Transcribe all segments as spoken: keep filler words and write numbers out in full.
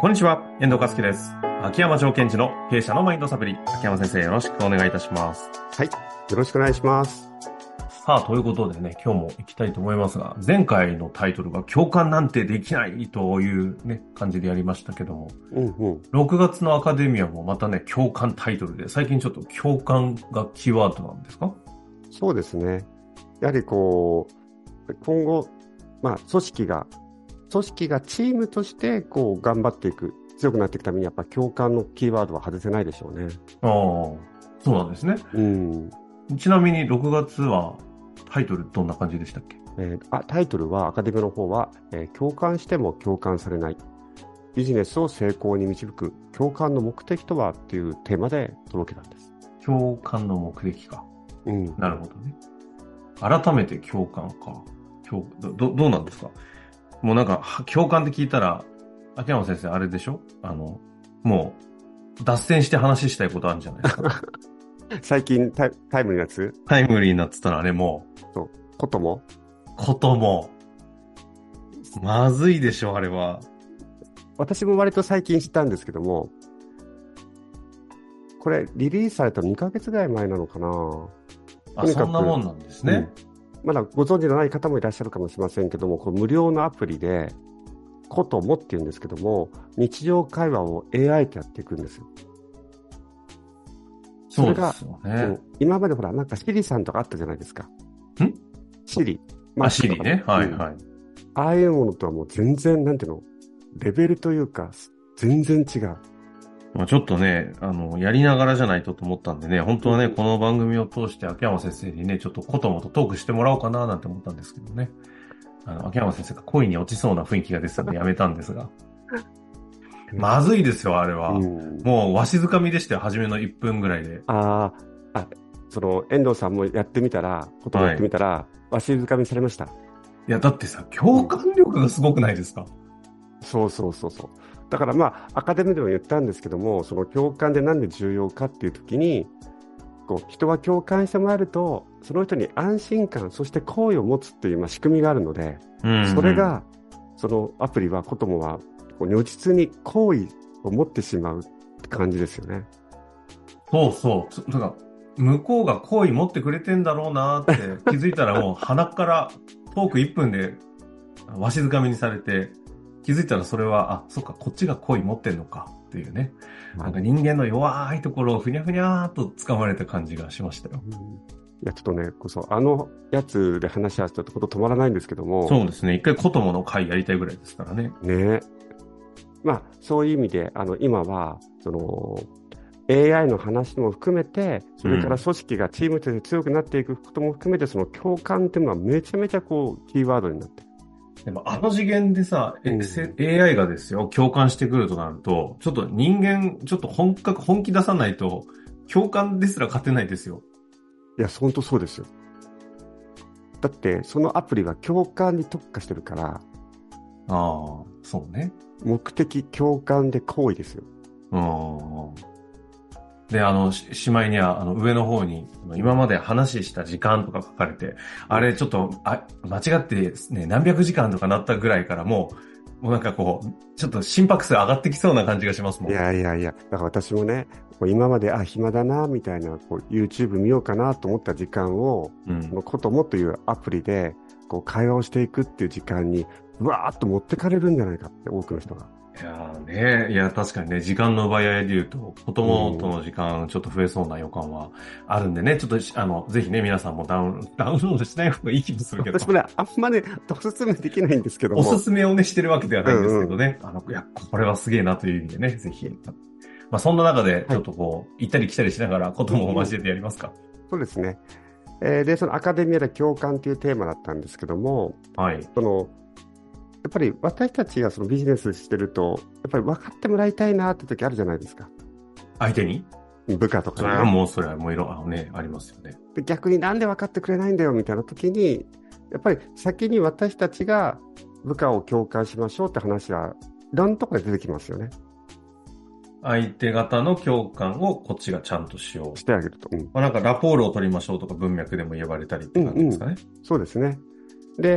こんにちは、遠藤和樹です。秋山条件時の経営者のマインドサプリ。秋山先生、よろしくお願いいたします。 はい。よろしくお願いします。 さあ、ということでね、今日も行きたいと思いますが、前回のタイトルが共感なんてできないというね、感じでやりましたけども、 うんうん。 ろくがつのアカデミアもまたね、共感タイトルで、最近ちょっと共感がキーワードなんですか？ そうですね。やはりこう、今後、まあ、組織が、組織がチームとしてこう頑張っていく、強くなっていくために、やっぱ共感のキーワードは外せないでしょうね。 ああ、そうなんですね。 うん。 ちなみにろくがつはタイトルどんな感じでしたっけ？ えーあ、タイトルは、アカデミアの方は、えー共感しても共感されない。ビジネスを成功に導く共感の目的とはっていうテーマで届けたんです。 共感の目的か。 うん。 なるほどね。改めて共感か。共ど、どどうなんですか？もうなんか、は共感って聞いたら、秋山先生あれでしょ？あの、もう、脱線して話したいことあるんじゃないですか。 最近タイ、タイムリーなやつタイムリーになってたらね、もと、ことも、 う、ことも、まずいでしょ、あれは。 私も割と最近知ったんですけども、これリリースされたにかげつぐらい前なのかな。 あ、 とにかくそんなもんなんですね。 うん、まだご存知のない方もいらっしゃるかもしれませんけども、この無料のアプリで、こともっていうんですけども、日常会話を エーアイ とやっていくんですよ。そそうでれが、 すよね。 うん、今までほら、なんかシリさんとかあったじゃないですか。 んシリ。 あ、 マークとかのシリね。はいうんはい。 ああいうものとはもう全然、なんていうの、レベルというか、全然違う。 まあ、ちょっとね、あの、やりながらじゃないとと思ったんでね、本当はね、 うんこの番組を通して秋山先生にね、ちょっとこともとトークしてもらおうかななんて思ったんですけどね。あの、秋山先生が恋に落ちそうな雰囲気が出てたんでやめたんですが。まずいですよ、あれは。 うん、 もう、わしづかみでしたよ、初めのいっぷんぐらいで。 あーあ、その、遠藤さんもやってみたら、こともやってみたら、わしづかみされました。 いや、だってさ、共感力がすごくないですか？ そうそうそうそう。だからまあ、アカデミーでも言ったんですけども、その共感でなんで重要かっていうときに、こう人は共感してもらえると、その人に安心感、そして好意を持つっていう、まあ、仕組みがあるので、 うんうん、 それが、そのアプリは、こともは、こう如実に好意を持ってしまうって感じですよね。 そうそう。つだから向こうが好意持ってくれてんだろうなって気づいたらもう鼻からトークいっぷんでわしづかみにされて、気づいたらそれは、あ、そっか、こっちが好意持ってんのかっていうね。なんか人間の弱いところをふにゃふにゃーっと掴まれた感じがしましたよ。 うん、いや、ちょっとね、こそ、あのやつで話し合うとちょっと止まらないんですけども、 そうですね。一回コトモの会やりたいぐらいですからね。 ね。まあ、そういう意味で、あの、今は、その、エーアイ の話も含めて、それから組織がチームとして強くなっていくことも含めて、その共感っていうのはめちゃめちゃこう、キーワードになってる。 でもあの次元でさ、えうん、 エーアイ がですよ、共感してくるとなると、ちょっと人間、ちょっと本格、本気出さないと、共感ですら勝てないですよ。 いや、本当そうですよ。だって、そのアプリは共感に特化してるから、 ああ、そうね。 目的共感で行為ですよ。 うん。で、あの、し、しまいには、あの、上の方に、今まで話した時間とか書かれて、あれ、ちょっと、あ、間違ってね、何百時間とかなったぐらいからもう、もうなんかこう、ちょっと心拍数上がってきそうな感じがしますもいん。 やいやいや、だから私もね、こう今まで、あ、暇だな、みたいな、こう、YouTube 見ようかなと思った時間を、 うん。 このこともというアプリで、こう、会話をしていくっていう時間に、うわーっと持ってかれるんじゃないかって、多くの人が。 いやーね、いや、確かにね、時間の奪い合いで言うと、子供との時間ちょっと増えそうな予感はあるんでね、ちょっと、あの、ぜひね、皆さんもダウン、ダウンロードしない方がいい気もするけど。 私もね、あんまね、おすすめできないんですけどおすも。 すめをね、してるわけではないんですけどね。うんうん、あの、いや、これはすげえなという意味でね、ぜひ。まあ、そんな中で、ちょっとこう、はい、行ったり来たりしながら、ことも交えてやりますか。 うんうん、そうですね。えー、で、そのアカデミアで共感というテーマだったんですけども、 はい。 その、やっぱり私たちがそのビジネスしてると、やっぱり分かってもらいたいなって時あるじゃないですか。 相手に部下とかに、ね。それはもう、それはもういろ、あのね、ありますよね。 で、逆になんで分かってくれないんだよみたいな時に、やっぱり先に私たちが部下を共感しましょうって話は、いろんなところで出てきますよね。 相手方の共感をこっちがちゃんとしよう。 してあげると。うん、 まあ、なんかラポールを取りましょうとか文脈でも言われたりって感じですかね。 うんうん、そうですね。で、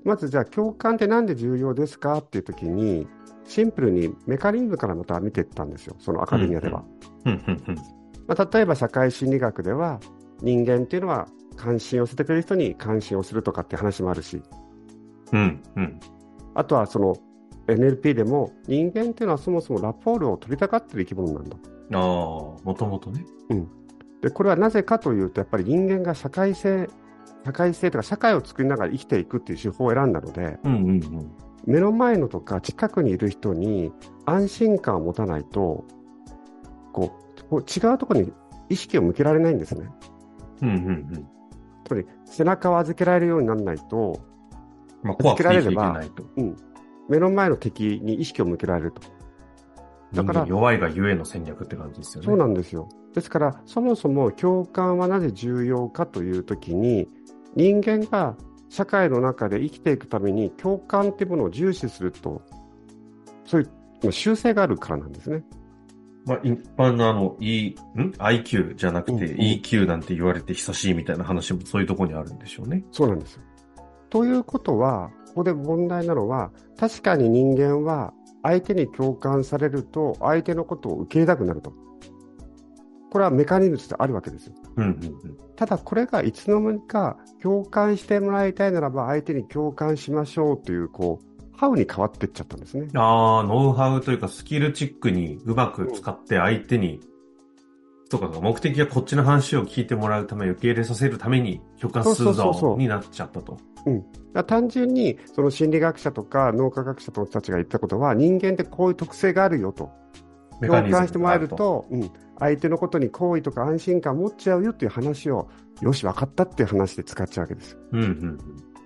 まずじゃあ共感ってなんで重要ですかっていうときに、シンプルにメカニズムからまた見ていったんですよ、そのアカデミアでは。 うんうんうんまあ、例えば社会心理学では、人間っていうのは関心を寄せてくれる人に関心をするとかって話もあるし、 うんうんあとはその エヌエルピー でも人間っていうのはそもそもラポールを取りたがっている生き物なんだ。 ああ、もともとね。 うん。で、これはなぜかというと、やっぱり人間が社会性、社会性とか社会を作りながら生きていくっていう手法を選んだので、 うんうんうん。 目の前のとか近くにいる人に安心感を持たないと、こう、こう違うところに意識を向けられないんですね。 うんうんうん。 つまり背中を預けられるようにならないと、 まあ、怖くて生きていけば、 ないと。 うん、目の前の敵に意識を向けられると。だから人間弱いがゆえの戦略って感じですよね。 そうなんですよ。ですから、そもそも共感はなぜ重要かというときに、人間が社会の中で生きていくために共感っていうものを重視すると、そういう習性があるからなんですね。 まあ、一般のあの、E、ん アイキュー じゃなくてうんうんイーキュー なんて言われて久しいみたいな話もそういうところにあるんでしょうね。 そうなんですよ。ということは、ここで問題なのは、確かに人間は相手に共感されると、相手のことを受け入れたくなると。これはメカニズムとしてあるわけですよ。 うんうんうん。 ただこれがいつの間にか共感してもらいたいならば相手に共感しましょうという、こう、ハウに変わっていっちゃったんですね。 ああ、ノウハウというかスキルチックにうまく使って相手に、とかが目的はこっちの話を聞いてもらうため、受け入れさせるために共感するそうそうそうそうぞになっちゃったと。 うん、だから単純にその心理学者とか脳科学者の人たちが言ったことは、人間ってこういう特性があるよと。共感してもらえると、うん、相手のことに好意とか安心感を持っちゃうよっていう話を、よし、分かったっていう話で使っちゃうわけです。 うんうんうん、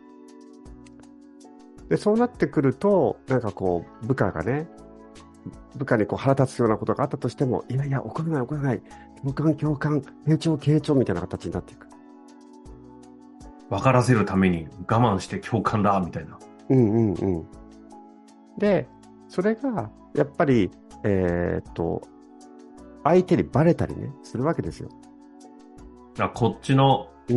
で、そうなってくると、なんかこう、部下がね、部下にこう腹立つようなことがあったとしても、いやいや、怒らない、怒らない、共感、共感、傾聴、傾聴みたいな形になっていく。 分からせるために我慢して共感だ、みたいな。 うんうんうん。で、それが、やっぱり、えー、っと、相手にバレたりね、するわけですよ。 あ、こっちの、 うん。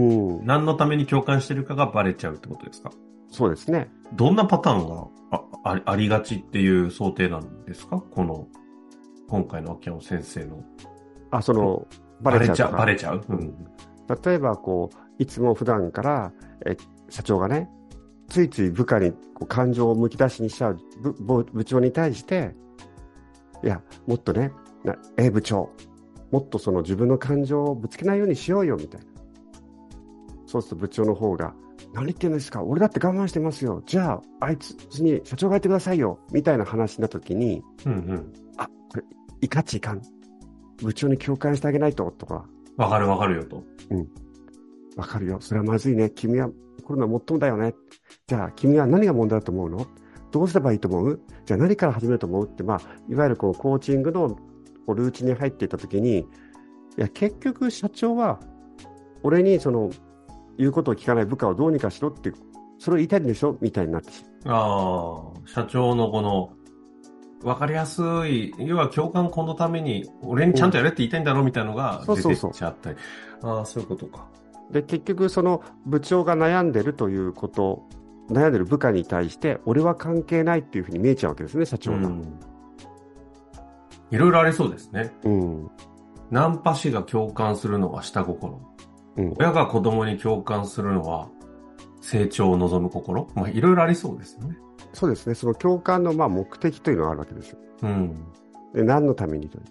何のために共感してるかがバレちゃうってことですか？ そうですね。 どんなパターンが あ, あ, ありがちっていう想定なんですか？この、今回の秋山先生の。 あ、その、バレちゃうとか。 バレちゃう、バレちゃう、うん、 例えば、こう、いつも普段から、え、社長がね、ついつい部下にこう感情をむき出しにしちゃう 部, 部長に対して、いや、もっとね、なえ部長、もっとその自分の感情をぶつけないようにしようよみたいな。そうすると部長の方が、何言ってんですか、俺だって我慢してますよ、じゃああいつに社長がやってくださいよみたいな話になった時に、 うんうん、あ、 これいかちいかん、部長に共感してあげないととか、 わかるわかるよと、 うん、わかるよ、それはまずいね、君はコロナもっともだよね、じゃあ君は何が問題だと思うの、どうすればいいと思う、じゃあ何から始めると思うって、まあ、いわゆるこうコーチングのルーチンに入っていったときに、いや結局社長は俺にその言うことを聞かない部下をどうにかしろってそれを言いたいんでしょみたいになってしまう。 ああ、社長のこの分かりやすい、要は共感このために俺にちゃんとやれって言いたいんだろうみたいなのが出てっちゃったり、ああ、そういうことか。 で結局その部長が悩んでるということ、悩んでる部下に対して俺は関係ないっていうふうに見えちゃうわけですね、社長が。うん、 いろいろありそうですね。 うん。 ナンパ師が共感するのは下心。うん、親が子供に共感するのは成長を望む心。まあ、いろいろありそうですよね。 そうですね。その共感のまあ目的というのがあるわけですよ。うん。で、何のためにという。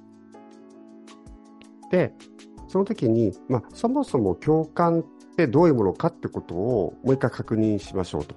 で、その時に、まあ、そもそも共感ってどういうものかってことをもう一回確認しましょうと。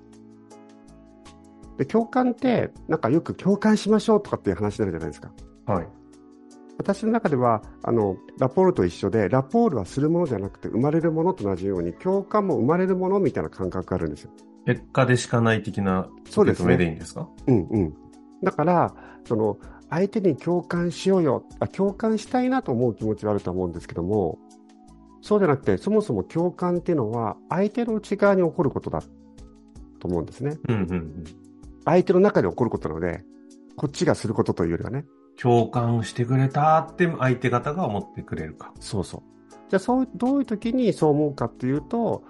で、共感って、なんかよく共感しましょうとかっていう話になるじゃないですか。はい。私の中では、あの、ラポールと一緒で、ラポールはするものじゃなくて生まれるものと同じように、共感も生まれるものみたいな感覚があるんですよ。 結果でしかない的な受け止めでいいんですか？ うんうん。だから、その、相手に共感しようよあ、共感したいなと思う気持ちはあると思うんですけども、そうじゃなくて、そもそも共感っていうのは、相手の内側に起こることだと思うんですね。うんうんうん。相手の中で起こることなので、こっちがすることというよりはね。 共感してくれたって相手方が思ってくれるか。 そうそう。じゃあそう、どういう時にそう思うかっていうと、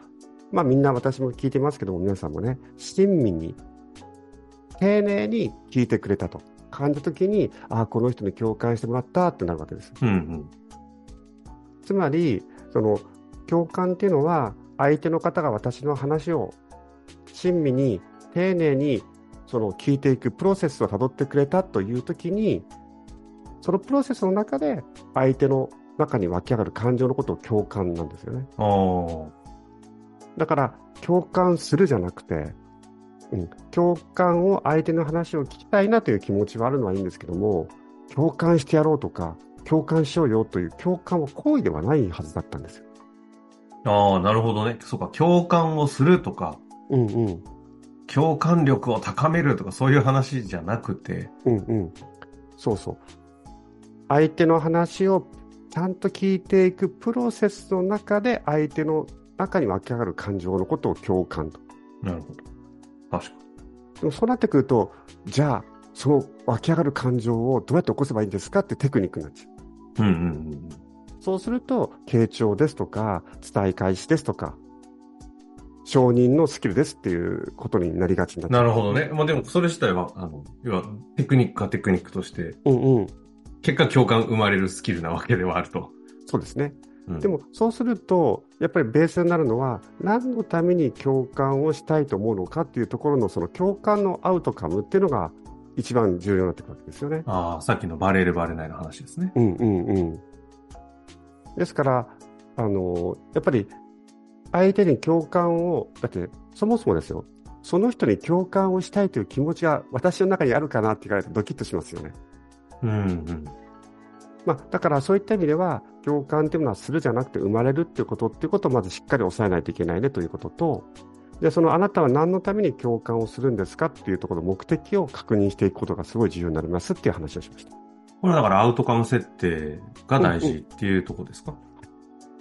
まあみんな私も聞いてますけども、皆さんもね、親身に、丁寧に聞いてくれたと感じたときに、ああ、この人に共感してもらったってなるわけです。 うんうん、 つまり、その共感っていうのは、相手の方が私の話を親身に丁寧にその聞いていくプロセスをたどってくれたというときに、そのプロセスの中で相手の中に湧き上がる感情のことを共感なんですよね。だから共感するじゃなくて、うん、共感を相手の話を聞きたいなという気持ちはあるのはいいんですけども、共感してやろうとか共感しようよという共感は行為ではないはずだったんですよ。 ああ、なるほどね。そうか、共感をするとか、 うんうん、 共感力を高めるとか、そういう話じゃなくて。 うんうん、そうそう。相手の話をちゃんと聞いていくプロセスの中で相手の中に湧き上がる感情のことを共感と。 なるほど。確かに。 でもそうなってくると、じゃあその湧き上がる感情をどうやって起こせばいいんですかってテクニックになっちゃう。 うんうんうん。 そうすると、傾聴ですとか、伝え返しですとか、承認のスキルですっていうことになりがちになっちゃう。 なるほどね。まあでもそれ自体は、あの、要はテクニックかテクニックとして、 うんうん。 結果共感生まれるスキルなわけではあると。 そうですね。 うん、 でもそうすると、やっぱりベースになるのは、何のために共感をしたいと思うのかっていうところの、その共感のアウトカムっていうのが一番重要になってくるわけですよね。 ああ、さっきのバレるバレないの話ですね。 うんうんうん。ですから、あの、やっぱり相手に共感を、だってそもそもですよ、その人に共感をしたいという気持ちが私の中にあるかなって言われてドキッとしますよね。 うんうん。 まあ、だからそういった意味では、共感というのはするじゃなくて生まれるっていうことっていうことをまずしっかり抑えないといけないねということと、で、そのあなたは何のために共感をするんですかっていうところの目的を確認していくことがすごい重要になりますっていう話をしました。 これはだからアウトカム設定が大事っていうところですか？ うんうん、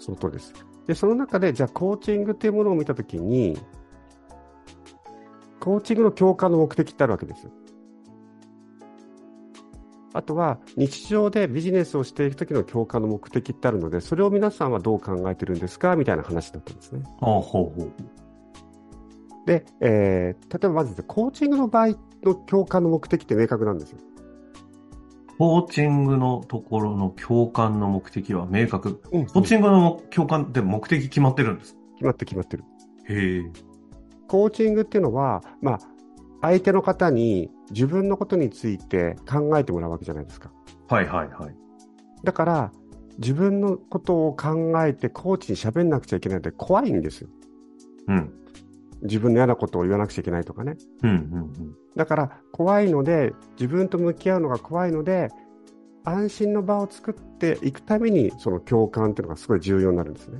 その通りです。で、その中で、じゃあコーチングというものを見たときに、コーチングの共感の目的ってあるわけですよ。あとは日常でビジネスをしていくときの共感の目的ってあるので、それを皆さんはどう考えてるんですかみたいな話だったんですね。 ほうほうほう。 で、えー、例えばまずコーチングの場合の共感の目的って明確なんですよ。 コーチングのところの共感の目的は明確。 うんうん、 コーチングの共感って目的決まってるんですか？ 決まって決まってる。 へえ。 コーチングっていうのは、まあ、相手の方に自分のことについて考えてもらうわけじゃないですか。 はいはいはい。 だから、自分のことを考えてコーチに喋んなくちゃいけないので怖いんですよ。 うん。 自分の嫌なことを言わなくちゃいけないとかね。 うんうんうん。 だから怖いので、自分と向き合うのが怖いので、安心の場を作っていくために、その共感っていうのがすごい重要になるんですね。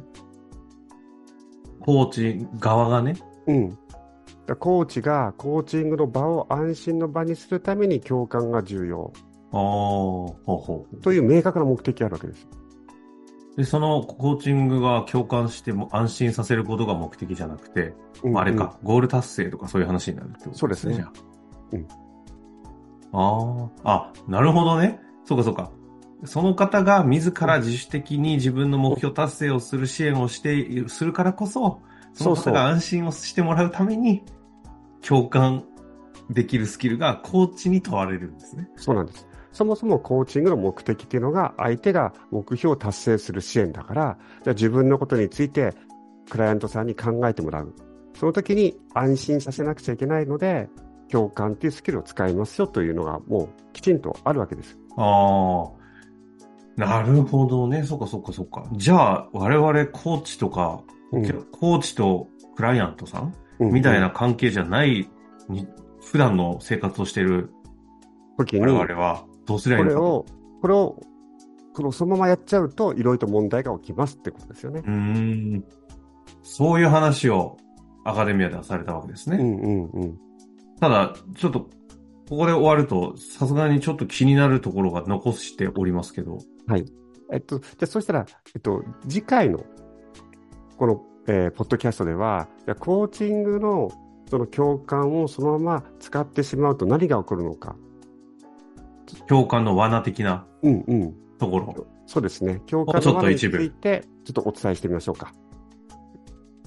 コーチ側がね。 うん。だコーチがコーチングの場を安心の場にするために共感が重要。 ああ、ほうほう。 という明確な目的があるわけです。 で、そのコーチングが共感しても安心させることが目的じゃなくて、うんうん、あれか、ゴール達成とかそういう話になるってことですね。 そうですね。じゃあ。 うん。ああ、あ、なるほどね。そうかそうか。その方が自ら自主的に自分の目標達成をする支援をして、するからこそ、その方が安心をしてもらうために、共感できるスキルがコーチに問われるんですね。 そうなんです。そもそもコーチングの目的っていうのが相手が目標を達成する支援だから、じゃあ自分のことについてクライアントさんに考えてもらう。その時に安心させなくちゃいけないので、共感っていうスキルを使いますよというのがもうきちんとあるわけです。 ああ。なるほどね。そっかそっかそっか。じゃあ、我々コーチとか、うん、コーチとクライアントさん、うんうん、みたいな関係じゃないに、普段の生活をしている時に、我々はどうすればいいのかと。 これを、これを、このそのままやっちゃうと、いろいろと問題が起きますってことですよね。 うーん。そういう話をアカデミアではされたわけですね。 うんうんうん。 ただ、ちょっと、ここで終わると、さすがにちょっと気になるところが残しておりますけど。 はい。えっと、じゃあ、そしたら、えっと、次回の、この、えー、ポッドキャストでは、じゃコーチングの、その共感をそのまま使ってしまうと何が起こるのか。 共感の罠的なうんうん。 ところ。 そうですね。共感の罠について、ちょっとお伝えしてみましょうか。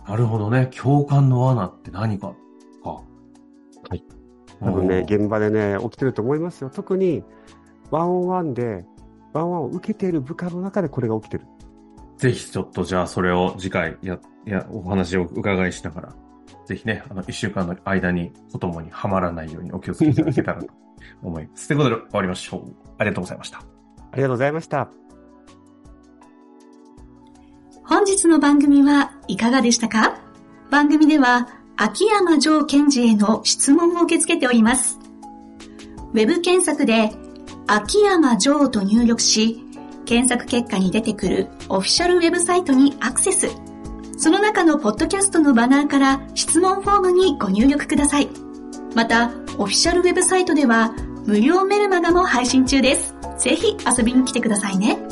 なるほどね。共感の罠って何かか。 はい。多分ね、現場でね、起きてると思いますよ。特に、ワンオンワンで、ワンオンワンを受けている部下の中でこれが起きてる。 ぜひちょっとじゃあそれを次回や、や、お話を伺いしながら、ぜひね、あの、一週間の間に子供にはまらないようにお気をつけいただけたらと思います。ということで終わりましょう。ありがとうございました。 ありがとうございました。 本日の番組はいかがでしたか？番組では秋山城賢治への質問を受け付けております。ウェブ検索で秋山城と入力し、検索結果に出てくるオフィシャルウェブサイトにアクセス。その中のポッドキャストのバナーから質問フォームにご入力ください。また、オフィシャルウェブサイトでは無料メルマガも配信中です。ぜひ遊びに来てくださいね。